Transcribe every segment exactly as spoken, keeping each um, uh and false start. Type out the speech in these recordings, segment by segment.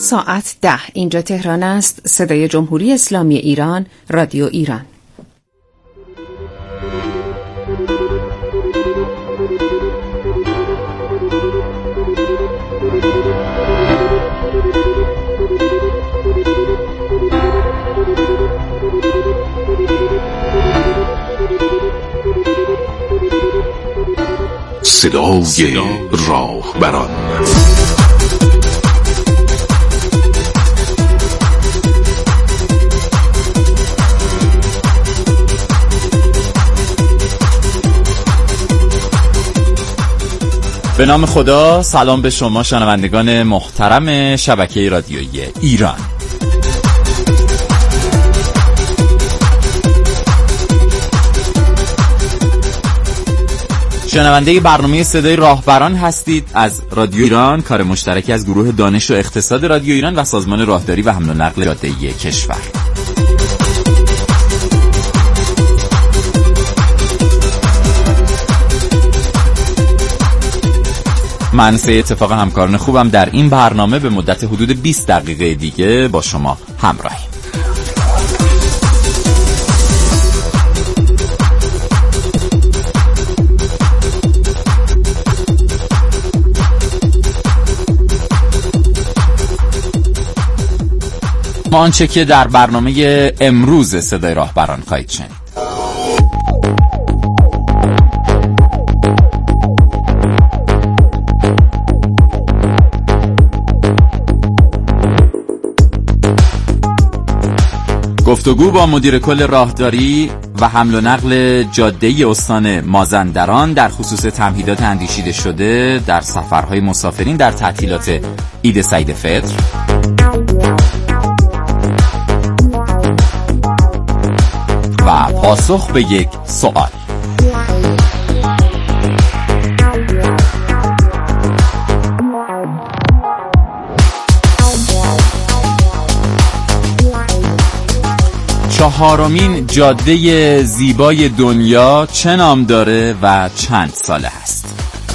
ساعت ده. اینجا تهران است. صدای جمهوری اسلامی ایران، رادیو ایران. صدای راهبران. به نام خدا، سلام به شما شنوندگان محترم شبکه رادیویی ایران. شنونده برنامه صدای راهبران هستید از رادیو ایران، کار مشترکی از گروه دانش و اقتصاد رادیو ایران و سازمان راهداری و حمل و نقل جاده‌ای کشور. من سه اتفاق همکاران خوبم در این برنامه به مدت حدود بیست دقیقه دیگه با شما همراهیم. ما آنچه که در برنامه امروز صدای راهبران خواهید شنید: گفتگو با مدیر کل راهداری و حمل و نقل جاده استان مازندران در خصوص تمهیدات اندیشیده شده در سفرهای مسافرین در تعطیلات عید سعید فطر. و پاسخ به یک سوال. چهارمین جاده زیبای دنیا چه نام داره و چند ساله هست؟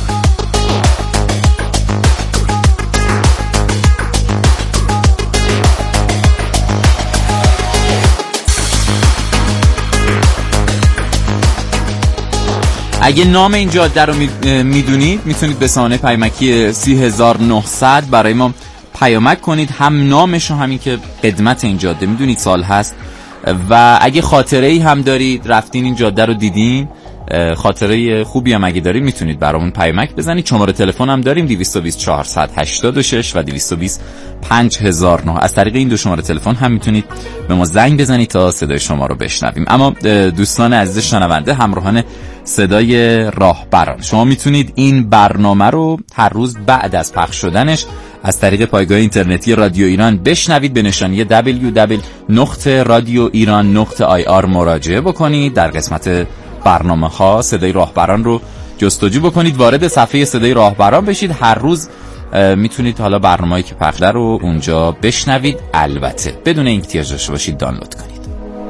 اگه نام این جاده رو میدونید میتونید به ثانیه پیامکی سی هزار و نهصد برای ما پیامک کنید، هم نامش و همین که قدمت این جاده میدونید سال هست، و اگه خاطره ای هم دارید رفتین این جاده رو دیدین، خاطره خوبی هم اگه دارید میتونید برامون پیامک بزنید. شماره تلفن هم داریم دویست و بیست چهارصد و هشتاد و شش و دویست و بیست پنج هزار و نه. از طریق این دو شماره تلفن هم میتونید به ما زنگ بزنید تا صدای شما رو بشنویم. اما دوستان عزیز شنونده، همراهان صدای راهبران، شما میتونید این برنامه رو هر روز بعد از پخش شدنش از طریق پایگاه اینترنتی رادیو ایران بشنوید. به نشانی دبلیو دبلیو دبلیو نقطه رادیو ایران نقطه آی آر مراجعه بکنید. در قسمت برنامه ها صدای راهبران رو جستجو بکنید، وارد صفحه صدای راهبران بشید. هر روز میتونید حالا برنامه‌ای که پخش رو اونجا بشنوید، البته بدون اینکه احتیاج داشته باشید دانلود کنید.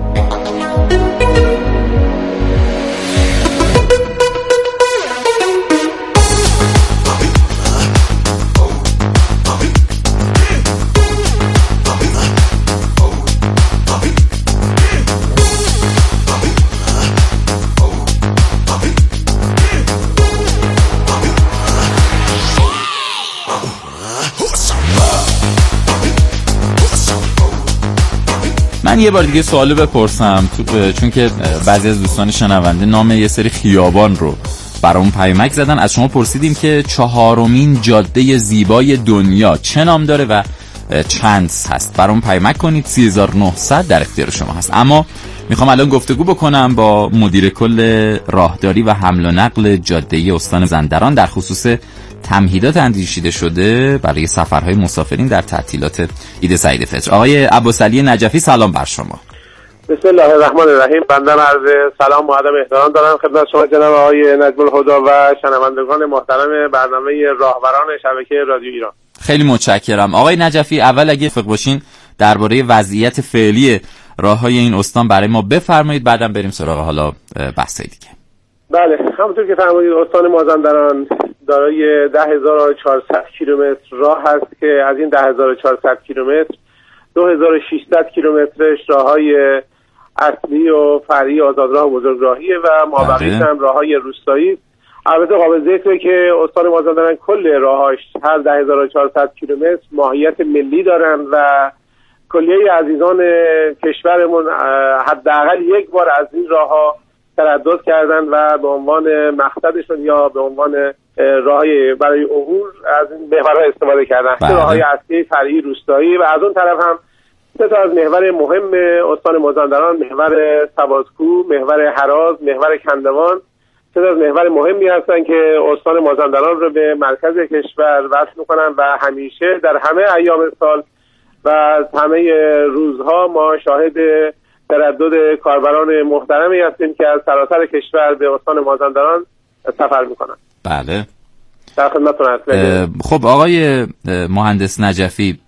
من یه بار دیگه سوالو بپرسم، چون که بعضی از دوستان شنونده نام یه سری خیابان رو برامون پیامک زدن. از شما پرسیدیم که چهارمین جاده زیبای دنیا چه نام داره و چند هست. برامون پیامک کنید، سی هزار و نهصد در اختیار شما هست. اما میخوام الان گفتگو بکنم با مدیر کل راهداری و حمل و نقل جاده استان مازندران در خصوص تمهیدات اندیشیده شده برای سفرهای مسافرین در تعطیلات عید سعید فطر. آقای عباسعلی نجفی، سلام بر شما. بسم الله الرحمن الرحیم. بنده عرض سلام و ادب احترام دارم خدمت شما جناب آقای نجم الهدی و شنوندگان محترم برنامه راهبران شبکه رادیو ایران. خیلی متشکرم. آقای نجفی، اول اگه فقط باشین درباره وضعیت فعلی راههای این استان برای ما بفرمایید، بعدم بریم سراغ حالا بحث دیگه. بله، همونطور که فرمودید استان مازندران دارای ده هزار و چهارصد کیلومتر راه هست که از این ده هزار و چهارصد کیلومتر دو هزار و ششصد کیلومترش راههای اصلی و فرعی آزادراه و بزرگراهیه و مابقیش هم راههای روستایی. البته قابل ذکره که استان مازندران کل راهاش هر ده هزار و چهارصد کیلومتر ماهیت ملی دارن و کلیه عزیزان کشورمون حداقل یک بار از این راهها تردد کردن و به عنوان مقصدشون یا به عنوان راهی برای عبور از این محورها استفاده کردن. راههای اصلی فرعی روستایی و از اون طرف هم سه تا از محور مهم استان مازندران، محور سوادکوه، محور هراز، محور کندوان، سه تا از محور مهمی هستن که استان مازندران رو به مرکز کشور وصل میکنن و همیشه در همه ایام سال و همه روزها ما شاهد تردد کاربران محترمی هستیم که از سراسر کشور به استان مازندران سفر میکنن. بله. در خدمتتون هستم. خب آقای مهندس نجفی،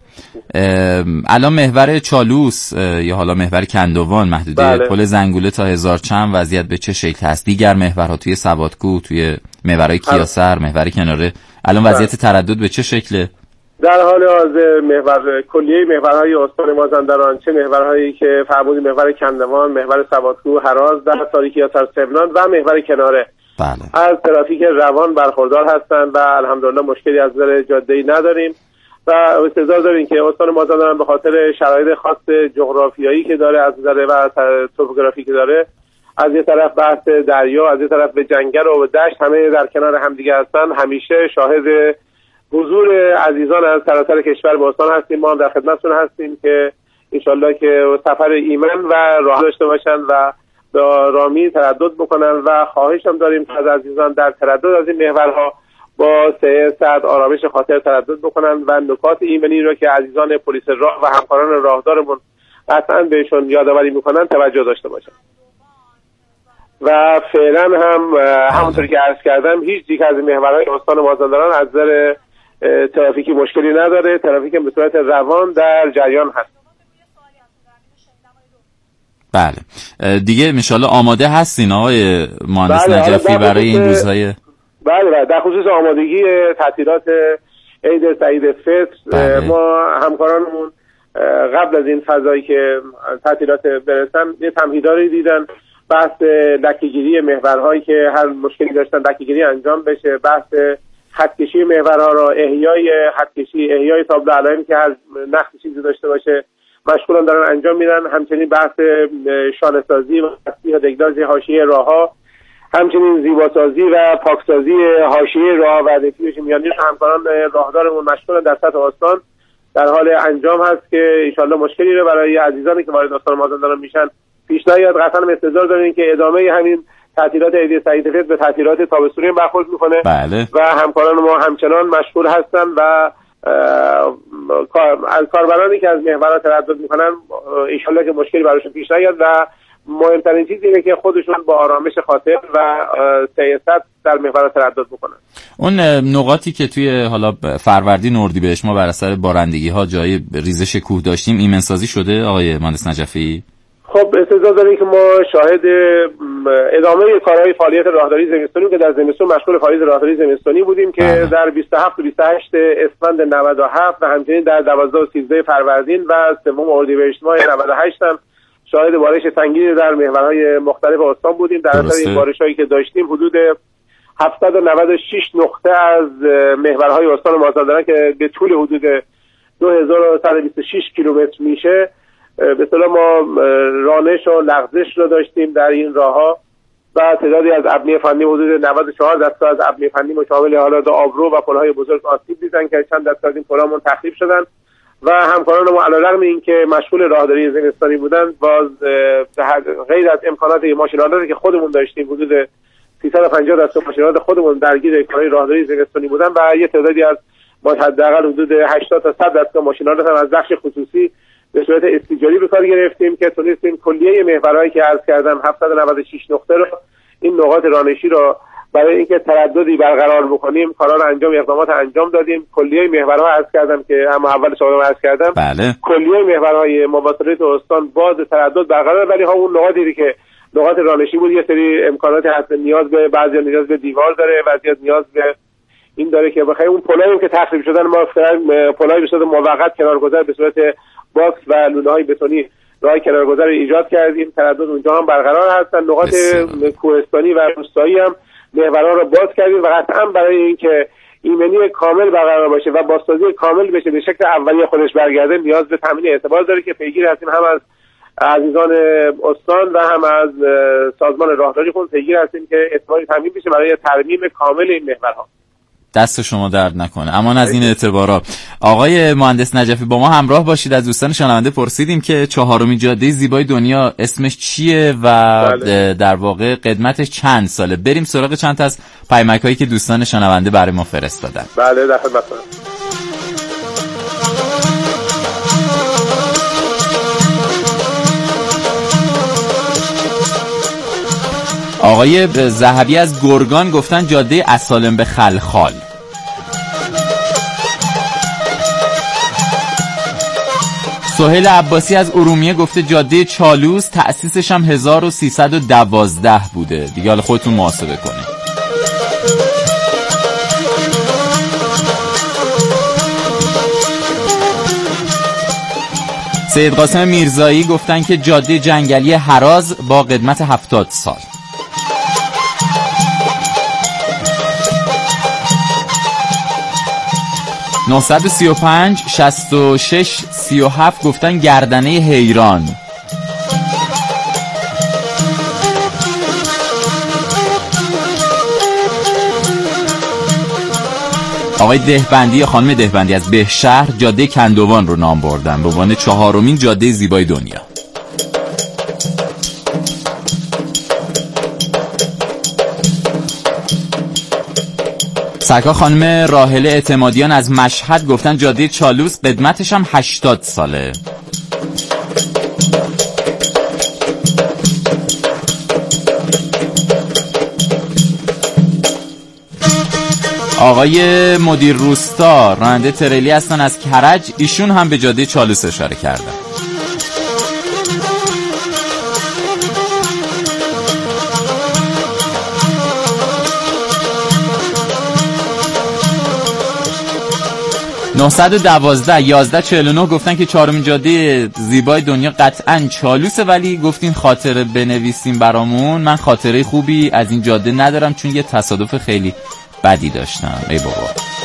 الان محور چالوس یا حالا محور کندوان محدوده بله. پل زنگوله تا هزار چند وضعیت به چه شکل هست؟ دیگر محورها توی سوادکوه، توی محورهای کیاسر، محور کناره، الان وضعیت تردد به چه شکله؟ در حال حاضر محور کلیه محورهای استان مازندران، چه محورهایی که فرمودید محور کندوان، محور سوادکوه، هراز، در تاریکی یاسر سمنان و محور کناره بله. از ترافیک روان برخوردار هستند و الحمدلله مشکلی از نظر جاده‌ای نداریم و انتظار داریم که استان مازندران به خاطر شرایط خاص جغرافیایی که داره از نظر و توپوگرافی که داره، از یه طرف بحث دریا، از یه طرف به جنگل و دشت همه در کنار همدیگه هستن، همیشه شاهد حضور عزیزان از سراسر کشور به استان هستیم. ما هم در خدمتتون هستیم که انشالله که سفر ایمن و راه داشته باشن و به آرامی تردد بکنن و خواهش هم داریم که از عزیزان در تردد از این محورها با سه ساعت آرامش خاطر تردد بکنن و نکات ایمنی رو که عزیزان پلیس راه و همکاران راهدارمون قطعا بهشون یادآوری میکنن توجه داشته باشن. و فعلا هم همونطوری که عرض کردم هیچ یک از محورهای استان مازندران از نظر ترافیکی مشکلی نداره، ترافیک به صورت روان در جریان هست. بله دیگه انشالله آماده هستین آقای مهندس بله نجفی برای این روزهای بله بله در خصوص آمادگی تعطیلات عید سعید فطر بله. ما همکارانمون قبل از این فضایی که تعطیلات برسن یه تمهیداتی دیدن، بحث لکه‌گیری محورهایی که هر مشکلی داشتن لکه‌گیری انجام بشه، بحث خطکشی محورها را احیای خطکشی، احیای تابلو علائمی که هر نقص چیزی داشته باشه مشغولن دارن انجام میدن، همچنین بحث شانه‌سازی و تصحیح دگداز حاشیه راهها، همچنین زیباسازی و پاکسازی حاشیه راه و رفیوش میانی همکاران راهدارمون مشغولن در سطح استان در حال انجام هست که ان شاءالله مشکلی رو برای عزیزانی که وارد استان مازندران میشن پیش نیاد. قطعا انتظار داریم که ادامه همین تعطیلات عید سعید فطر به تعطیلات تابستونی برخورد میکنه بله. و همکاران ما همچنان مشغول هستن و از کاربرانی که از محورات تردد میکنن ان شاءالله که مشکلی براشون پیش نیاد و مهمترین چیزی اینه که خودشون با آرامش خاطر و سیاست در محورات تردد بکنن. اون نقاطی که توی حالا فروردین اردیبهشت ما بر اثر بارندگی ها جای ریزش کوه داشتیم ایمنسازی شده آقای مهندس نجفی؟ خب استعداد داریم که ما شاهد ادامه کارهای فعالیت راهداری زمستانی که در زمستون مشغول فعالیت راهداری زمستانی بودیم که آه. در بیست و هفت و بیست و هشت اسفند نود و هفت و همچنین در دوازده و سیزده فروردین و سوم اردیبهشت ماه نود و هشت هم شاهد بارش سنگینی در محورهای مختلف استان بودیم. در اثر این بارش‌هایی که داشتیم حدود هفتصد و نود و شش نقطه از محورهای استان مازندران که به طول حدود دو هزار و صد و بیست و شش کیلومتر میشه به اصطلاح ما رانش و لغزش رو داشتیم در این راهها و تعدادی از ابنیه فنی حدود نود و چهار دسته از ابنیه فنی مشامل حالات آبرو و پل‌های بزرگ آسیب دیدن که چند دسته از این پل‌هامون تخریب شدن و همکاران ما علیرغم اینکه مشغول راهداری زمستانی بودن باز غیر از امکانات ماشین‌آلاتی که خودمون داشتیم حدود سیصد و پنجاه دسته ماشین‌آلات خودمون درگیر کارهای راهداری زمستانی بودن و یه تعدادی از ما حداقل حدود هشتاد تا صد دسته ماشین‌آلات هم از بخش خصوصی به صورت استیجاری به کار گرفتیم که تونستیم کلیه محورهایی که عرض کردم هفتصد و نود و شش نقطه رو این نقاط رانشی رو برای اینکه ترددی برقرار بکنیم کارا رو انجام اقدامات انجام دادیم. کلیه محورها عرض کردم که هم اول شما عرض کردم بله. کلیه محورهای مواصلات استان باز تردد برقرار ولی همون نقاطی که نقاط رانشی بود یه سری امکانات هست نیاز به بعضی نیاز به دیوار داره بعضی نیاز به این داره که بخاطر اون پلایی که تخریب شدن ما پلای به صورت موقت کنارگذر به صورت باکس و لوله‌های بتونی راه کنارگذر رو ایجاد کردیم، تردد اونجا هم برقرار هستن. نقاط کوهستانی و روستایی هم محورها رو باز کردیم و قطعا برای اینکه ایمنی کامل برقرار باشه و بازسازی کامل بشه به شکل اولیه خودش برگرده نیاز به تامین اعتبار داره که پیگیر هستیم، هم از عزیزان استان و هم از سازمان راهداری خود پیگیر هستیم که اعتباری تامین بشه برای ترمیم کامل این محورها. دست شما درد نکنه. امان از این اعتبارات. آقای مهندس نجفی با ما همراه باشید. از دوستان شنونده پرسیدیم که چهارمین جاده زیبای دنیا اسمش چیه و بله. در واقع قدمتش چند ساله. بریم سراغ چند تا از پیامک‌هایی که دوستان شنونده برای ما فرستادن. بله در خدمتتون. آقای ذهبی از گرگان گفتن جاده اسالم به خلخال. سهیل عباسی از ارومیه گفته جاده چالوس، تأسیسش هم هزار و سیصد و دوازده بوده. دیگه حالا خودتون محاسبه کنید. سید قاسم میرزایی گفتن که جاده جنگلی هراز با قدمت هفتاد سال. نهصد و سی و پنج شصت و شش سی و هفت گفتن گردنه حیران. آقای دهبندی خانم دهبندی از بهشهر جاده کندوان رو نام بردن به عنوان چهارمین جاده زیبای دنیا. سرکار خانم راحله اعتمادیان از مشهد گفتن جاده چالوس قدمتش هم هشتاد ساله. آقای مدیر روستا راننده تریلی هستن از کرج، ایشون هم به جاده چالوس اشاره کردن. نهصد و دوازده یازده چهل و نه گفتن که چهارمین جاده زیبای دنیا قطعاً چالوسه، ولی گفتین خاطره بنویسیم برامون. من خاطره خوبی از این جاده ندارم چون یه تصادف خیلی بدی داشتم. ای بابا.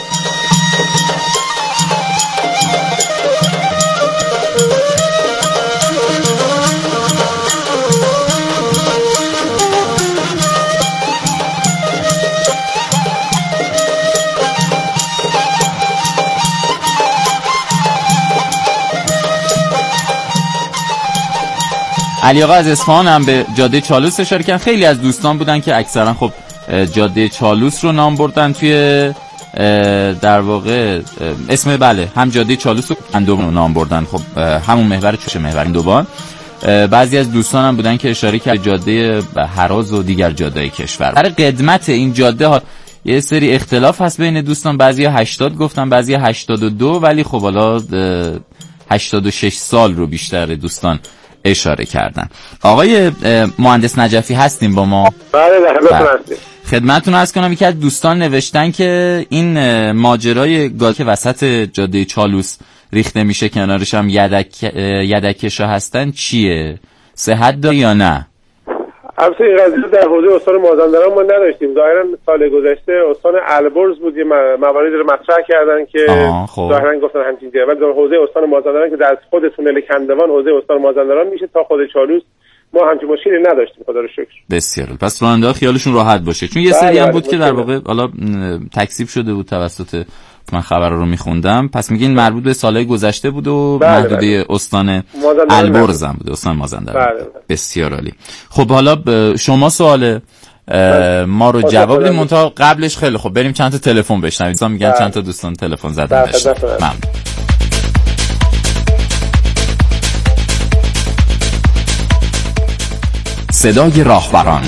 علی آقا از اصفهان هم به جاده چالوس اشاره کردن. خیلی از دوستان بودن که اکثرا خب جاده چالوس رو نام بردن توی در واقع اسم بله هم جاده چالوس رو کندوان رو نام بردن. خب همون محور چه محور کندوان. بعضی از دوستان هم بودن که اشاره کرد جاده هراز و دیگر جاده‌های کشور. برای قدمت این جاده ها یه سری اختلاف هست بین دوستان. بعضیا هشتاد گفتن، بعضیا هشتاد و دو، ولی خب حالا هشتاد و شش سال رو بیشتر دوستان اشاره کردن. آقای مهندس نجفی هستیم با ما؟ بله در خدمتتون هستیم. خدمتتون عرض کنم یکی از دوستان نوشتن که این ماجرای گاز که وسط جاده چالوس ریخته میشه کنارش هم یدک یدکشا هستن چیه؟ صحت داره یا نه؟ البته این قضیه در حوزه استان مازندران ما نداشتیم. ظاهرا سال گذشته استان البرز بود مواردی رو مطرح کردن که ظاهرا گفتن همچین چیزی. ولی در حوزه استان مازندران که در خود تونل کندوان حوزه استان مازندران میشه تا خود چالوس ما همچین مشکلی نداشتیم خدا رو شکر. بسیار. پس راننده خیالشون راحت باشه چون یه سری هم بود که در واقع حالا تکذیب شده بود توسط من خبر رو میخوندم. پس میگین مربوط به سالهای گذشته بود و بله محدوده بله. استان البرز هم بود، استان مازندران. بله بله. بسیار عالی. خب حالا شما سوال ما رو جواب بدید. منتها قبلش خیلی خب بریم چند تا تلفن بشنویم. دوستان میگن چند تا دوستان تلفن زدن داشتن. ممنون. صدای راهبران،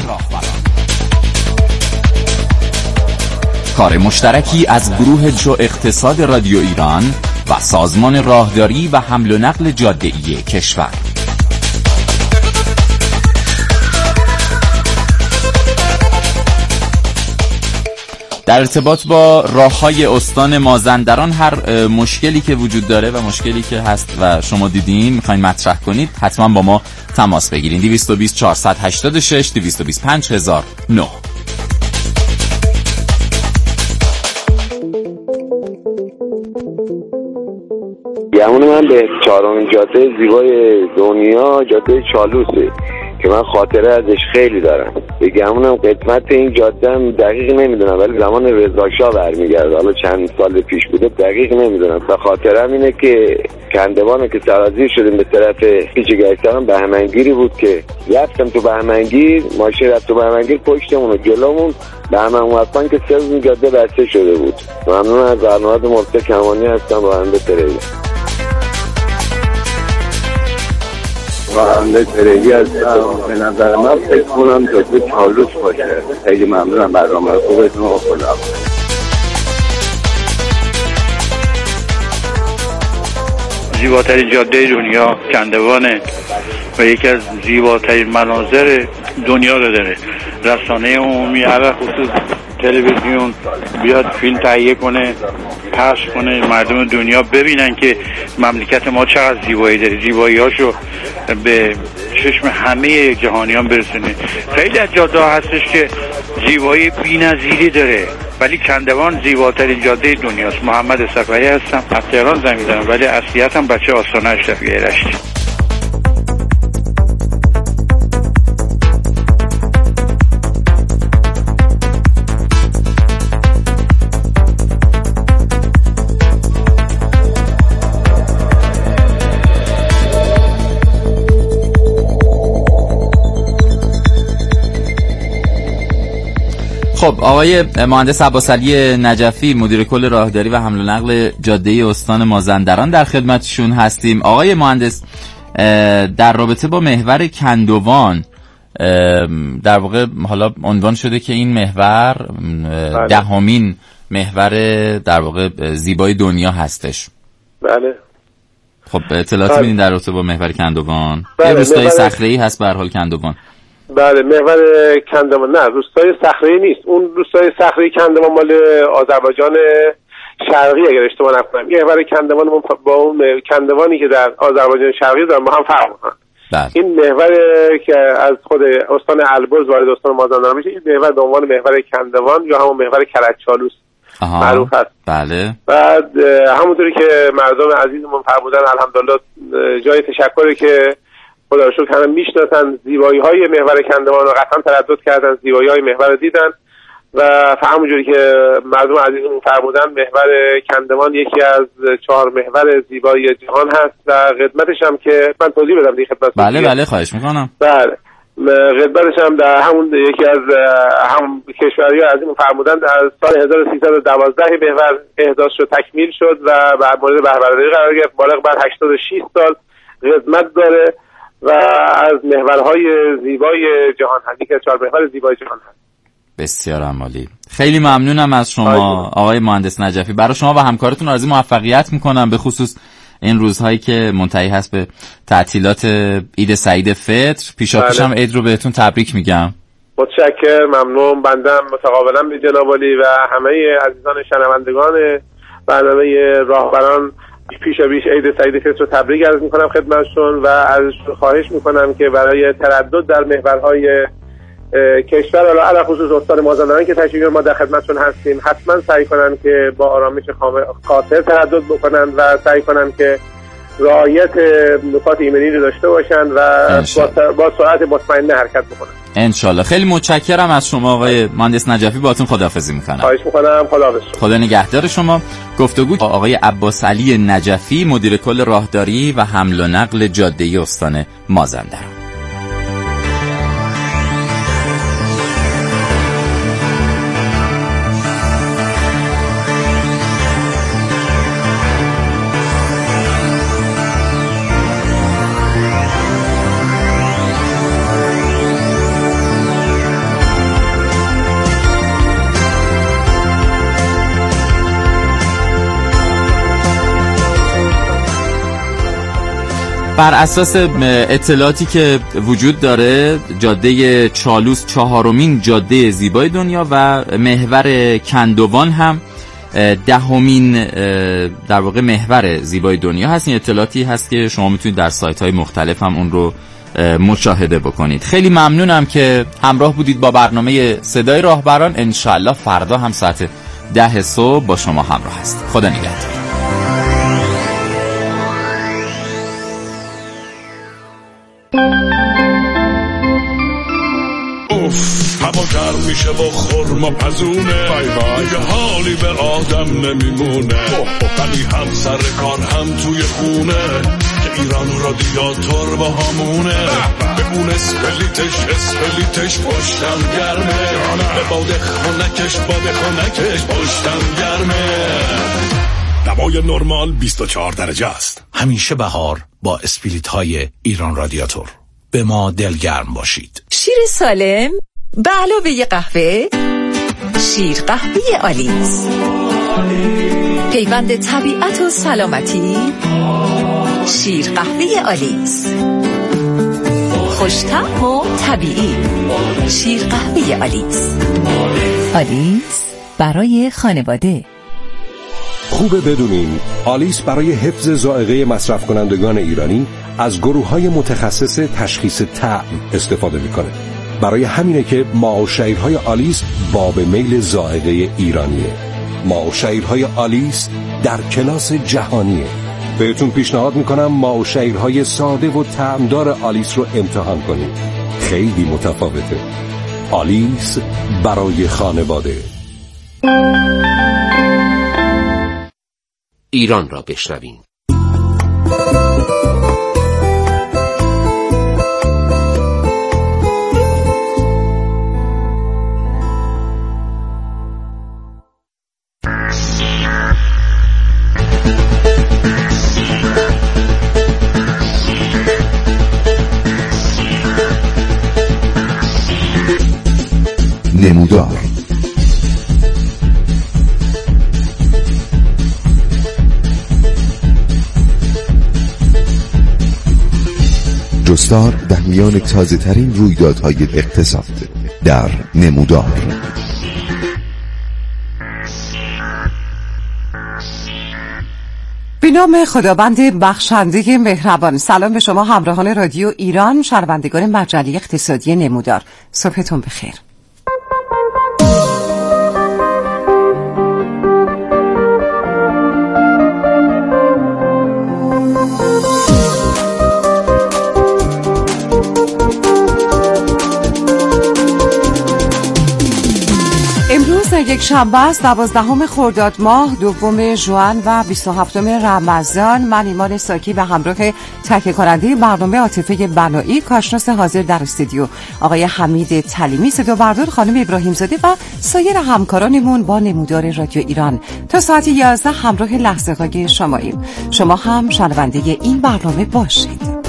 کار مشترکی از گروه جو اقتصاد رادیو ایران و سازمان راهداری و حمل و نقل جاده‌ای کشور. در ارتباط با راه‌های استان مازندران هر مشکلی که وجود داره و مشکلی که هست و شما دیدین میخواین مطرح کنید حتما با ما تماس بگیرین. دویست و بیست چهارصد و هشتاد و شش دویست و بیست پنج هزار و نه. گمون من به چهارمین جاده زیبای دنیا جاده چالوسه که من خاطره ازش خیلی دارم. به گمونم قدمت این جاده هم دقیق نمیدونم ولی زمان رضا شاه برمیگرده، حالا چند سال پیش بوده دقیق نمیدونم. به خاطرم اینه که کندوانو که سرازیر شدیم به طرف پیچ گشتم بهمنگیری بود که رفتم تو بهمنگیر، ماشین رفت تو بهمنگیر، پشتمون و جلومون بهمن اومدن که سه روز جاده بسته شده بود. ممنون از برنامه مرتضی کمانی هستم، راننده تریلی. راننده تریلی هستم. به نظر من فکر کنم جاده چالوس باشه. خیلی ممنونم برنامه خوبتون و خدا. زیباترین جاده دنیا کندوانه و یکی از زیباترین مناظر دنیا رو داره. رسانه عمومی علاوه خصوص تلویزیون بیاد فیلم تهیه کنه، پخش کنه، مردم دنیا ببینن که مملکت ما چقدر زیبایی داره، زیبایی‌هاشو به چشم همه جهانیان برسونه. خیلی از جاده‌ها هستش که زیبایی بی‌نظیری داره ولی کندوان زیباترین جاده دنیاست. محمد صفایی هستم، از تهران زنگ می‌زنم ولی اصلیتم بچه آستانه اشرفیه رشتی. خب آقای مهندس عباسعلی نجفی مدیر کل راهداری و حمل و نقل جاده استان مازندران در خدمتشون هستیم. آقای مهندس در رابطه با محور کندوان در واقع حالا عنوان شده که این محور دهمین محور در واقع زیبای دنیا هستش. بله. خب اطلاعاتی میدین در رابطه با محور کندوان؟ یه روستای صخره‌ای هست به هر حال کندوان. بله محور کندوان نه روستای صخره‌ای نیست، اون روستای صخره‌ای کندوان مال آذربایجان شرقی اگر اشتباه نکنم. محور کندوان با اون کندوانی که در آذربایجان شرقی داره ما هم فرق می‌کنه. این محور که از خود استان البرز وارد استان مازندران میشه، این محور به عنوان محور کندوان یا همون محور کرج‌چالوس معروف هست. بله. بعد همونطوری که مردم عزیزمون فرمودن الحمدلله جای تشکری که خدا رو شکر همه میشناسن زیبایی های محور کندوان رو قطعا تردد کردن، زیبایی های محور رو دیدن و همونجوری که مردم عزیزمون فرمودن محور کندوان یکی از چهار محور زیبایی جهان هست و قدمتش هم که من توضیح بدم دیگه خدمت. بله بله خواهش میکنم. بله قدمتش هم در همون یکی از هم کشوری عزیزمون فرمودن در سال هزار و سیصد و دوازده محور احداث شد، تکمیل شد و بر مورد بهره‌برداری قرار گرفت. بالغ بر هشتاد و شش سال قدمت داره و از محورهای زیبای جهان هست، یکی از چهار محور زیبای جهان هست. بسیار عالی. خیلی ممنونم از شما آقای مهندس نجفی. برای شما و همکارتون آرزوی موفقیت میکنم، به خصوص این روزهایی که منتهی هست به تعطیلات عید سعید فطر. پیشاپیش هم عید رو بهتون تبریک میگم. متشکر، ممنون. بندم متقابلا به جناب عالی و همه عزیزان شنوندگان برنامه راهبران پیش بیش عید سعید فطر رو تبریک عرض میکنم خدمتشون و از خواهش میکنم که برای تردد در محورهای کشور علاوه خصوص استان مازندران که تشریف ما در خدمتشون هستیم حتما سعی کنن که با آرامش خاطر تردد بکنن و سعی کنن که رعایت نکات ایمنی رو داشته باشن و با, با سرعت مطمئنه حرکت بکنن انشالله. خیلی متشکرم از شما آقای مهندس نجفی، باهاتون خداحافظی میکنم. خواهش میکنم، خداحافظ. خدا نگهدار شما. گفتگو آقای عباسعلی نجفی مدیر کل راهداری و حمل و نقل جاده استان مازندران. بر اساس اطلاعاتی که وجود داره جاده چالوس چهارمین جاده زیبای دنیا و محور کندوان هم دهمین در واقع محور زیبای دنیا هست. این اطلاعاتی هست که شما میتونید در سایت های مختلف هم اون رو مشاهده بکنید. خیلی ممنونم که همراه بودید با برنامه صدای راهبران. انشالله فردا هم ساعت ده صبح با شما همراه هست. خدا نگهدار. اوف هوا گرم میشه با خورما پزونه، دیگه حالی به آدم نمیمونه، ولی هم سر کار هم توی خونه که ایران رادیاتور با همونه، به اون اسپلیتش اسپلیتش پشتم گرمه، به باد خونکش باد خونکش پشتم گرمه. دوای نرمال بیست و چهار درجه است. همیشه بهار با اسپلیت های ایران رادیاتور. به ما دلگرم باشید. شیر سالم به علاوه قهوه، شیر قهوه آلیس، پیوند طبیعت و سلامتی. شیر قهوه آلیس خوش‌طعم و طبیعی. شیر قهوه آلیس. آلیس برای خانواده. خوبه بدونین آلیس برای حفظ ذائقه مصرف کنندگان ایرانی از گروه‌های متخصص تشخیص طعم استفاده میکنه. برای همینه که ماء و شعیرهای آلیس باب میل ذائقه ایرانیه. ماء و شعیرهای آلیس در کلاس جهانیه. بهتون پیشنهاد میکنم ماء و شعیرهای ساده و طعمدار آلیس رو امتحان کنید. خیلی متفاوته. آلیس برای خانواده. ایران را بشنوین. نمودار جستار در میان تازه ترین رویدادهای اقتصاد در نمودار. به نام خداوند بخشنده مهربان. سلام به شما همراهان رادیو ایران، شنوندگان مجله اقتصادی نمودار. صبحتون بخیر. یک شنبه است، دوازدهم خرداد ماه، دوم ژوئن و بیست و هفتم رمضان. من ایمان ساکی و همراه تهیه کننده برنامه عاطفه بنایی، کارشناس حاضر در استودیو آقای حمید تلیمی، صدابردار خانم ابراهیم زاده و سایر همکارانمون با نمودار رادیو ایران تا ساعت یازده همراه لحظه های شماییم. شما هم شنونده این برنامه باشید.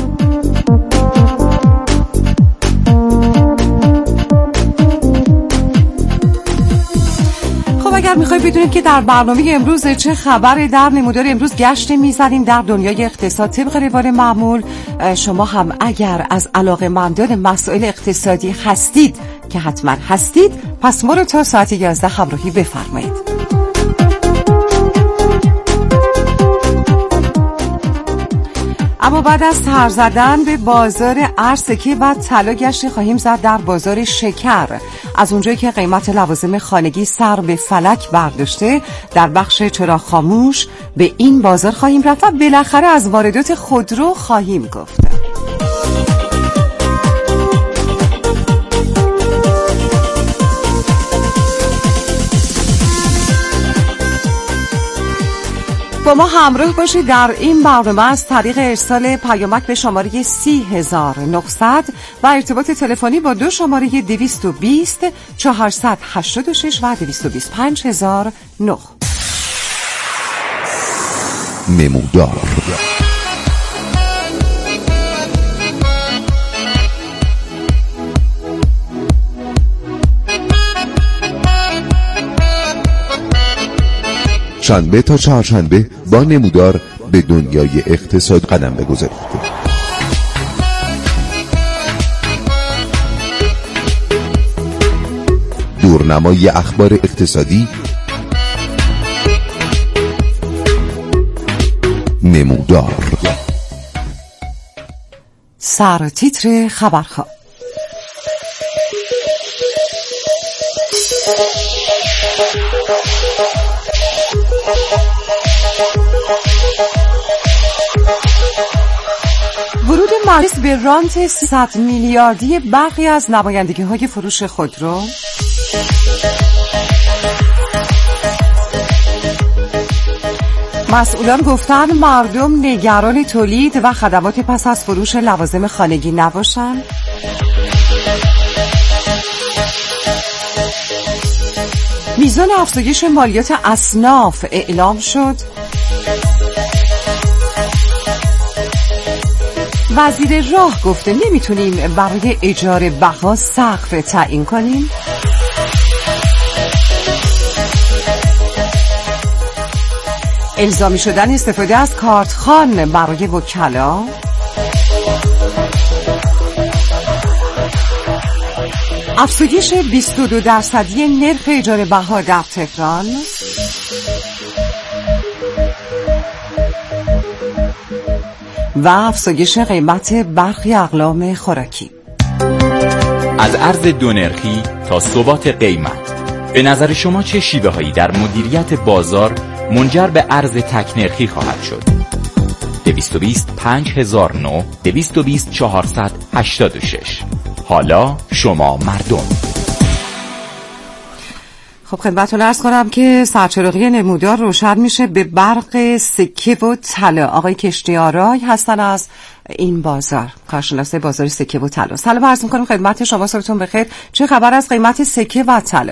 اگر میخواید بدونید که در برنامه امروز چه خبره، در نمودار امروز گشت میزنیم در دنیای اقتصاد طبق روال معمول. شما هم اگر از علاقه‌مندان مسائل اقتصادی هستید که حتما هستید، پس ما رو تا ساعت یازده همراهی بفرمایید. اما بعد از سر زدن به بازار ارز که و طلا گشت خواهیم زد در بازار شکر. از اونجایی که قیمت لوازم خانگی سر به فلک برداشته، در بخش چراغ خاموش به این بازار خواهیم رفت و بالاخره از واردات خودرو خواهیم گفت. با ما همراه باشید در این برنامه از طریق ارسال پیامک به شماره سی هزار و نهصد و ارتباط تلفنی با دو شماره دویست و بیست چهارصد و هشتاد و شش و دویست و بیست و پنج هزار و نه. نمودار شنبه تا چهارشنبه با نمودار به دنیای اقتصاد قدم بگذارید. دورنمای اخبار اقتصادی، نمودار. سر تیتر خبرها. ورود مجلس به رانت صد میلیاردی برخی از نمایندگی‌های فروش خودرو. مسئولان گفتند مردم نگران تولید و خدمات پس از فروش لوازم خانگی نباشند. میزان افزایش مالیات اصناف اعلام شد. وزیر راه گفته نمیتونیم برای اجاره بها سقف تعیین کنیم. الزامی شدن استفاده از کارتخوان برای وکلا. افزایش بیست و دو درصدی نرخ اجاره بها در تهران. و افزایش قیمت برخی اقلام خوراکی. از ارز دو نرخی تا ثبات قیمت، به نظر شما چه شیوه هایی در مدیریت بازار منجر به ارز تک نرخی خواهد شد؟ دویست و بیست پنج هزار و نه، دویست و بیست چهارصد و هشتاد و شش. حالا شما مردم. خب خدمتتون عرض کنم که سرچراغی نمودار روشن میشه به برق سکه و طلا. آقای کشتیارای هستن از این بازار، کارشناس بازار سکه و طلا. سلام عرض میکنم خدمت شما، صبحتون بخیر. چه خبر از قیمت سکه و طلا؟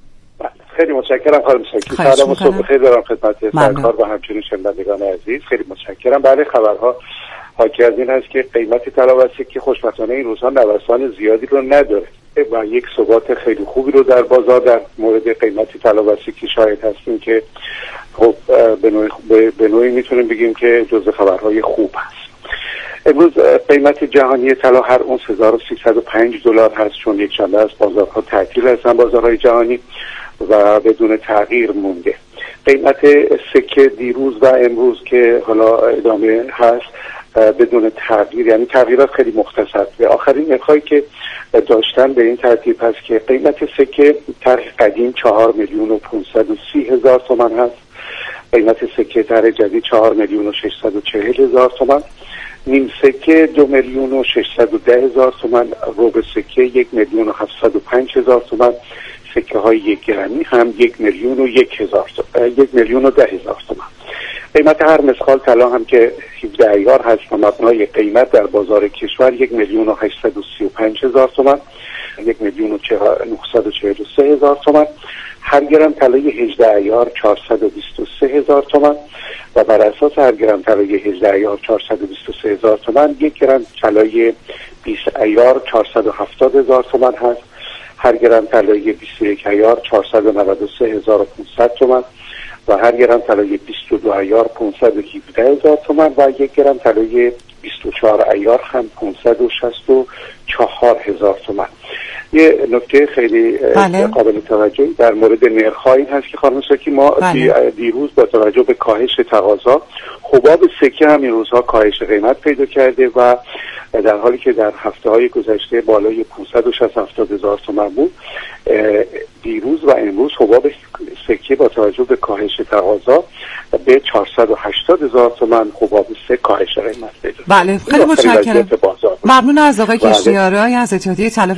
خیلی متشکرم خانم ساکی. سلام و صبح بخیر دارم خدمت سرکار و همچنین شنوندگان عزیز. خیلی متشکرم. بله، خبرها حاکی از این هست که قیمت طلا و سکه خوشبختانه این روزها نوسان زیادی رو نداره و یک ثبات خیلی خوبی رو در بازار در مورد قیمت طلا و سکه شاهد هستیم که خب به نوعی به نوعی میتونیم بگیم که جزو خبرهای خوب هست. امروز قیمت جهانی طلا هر اونس هزار و سیصد و پنج دلار هست، چون یک شنبه از بازارها تعطیل هستن بازارهای جهانی و بدون تغییر مونده. قیمت سکه دیروز و امروز که حالا ادامه هست بدون تغییر، یعنی تغییرات خیلی مختصر. به آخرین نرخایی که داشتن به این ترتیب هست که قیمت سکه طرح قدیم چهار میلیون و پانصد و سی هزار تومان هست، قیمت سکه طرح جدید چهار میلیون و ششصد و چهل هزار تومان، نیم سکه دو میلیون و ششصد و ده هزار تومان، ربع سکه یک میلیون و هفتصد و پنج هزار تومان، سکه های یک گرمی هم یک میلیون و یک هزار یک میلیون و ده هزار تومان. قیمت هر مسخال طلا هم که هفده عیار هست و مبنای قیمت در بازار کشور یک میلیون و هشتصد و سی و پنج هزار تومان، یک میلیون و نهصد و چهل و سه هزار تومان. هر گرم طلای هجده عیار چهارصد و بیست و سه هزار تومان و بر اساس هر گرم طلای هجده عیار چهارصد و بیست و سه هزار تومان یک گرم طلای بیست عیار چهارصد و هفتاد هزار تومان هست. هر گرم طلای بیست و یک عیار چهارصد و نود و سه هزار و پانصد تومان و هر گرم طلای بیست و دو عیار پانصد و هفده هزار تومان و یک گرم طلای بیست و چهار عیار هم پانصد و شصت و چهار هزار تومان. یه نکته خیلی بله. قابل توجه در مورد نرخ‌ها این هست که خانم ساکی ما بله. دیروز با توجه به کاهش تقاضا حباب سکه هم این روزها کاهش قیمت پیدا کرده و در حالی که در هفته‌های گذشته بالای پانصد و شصت هفتاد هزار تومان بود، دیروز و امروز حباب سکه با توجه به کاهش تقاضا به چهارصد و هشتاد هزار تومان حباب سکه کاهش قیمت پیدا. بله خیلی متشکرم. ممنون از آقای کشتیارای از اتحادیه طلا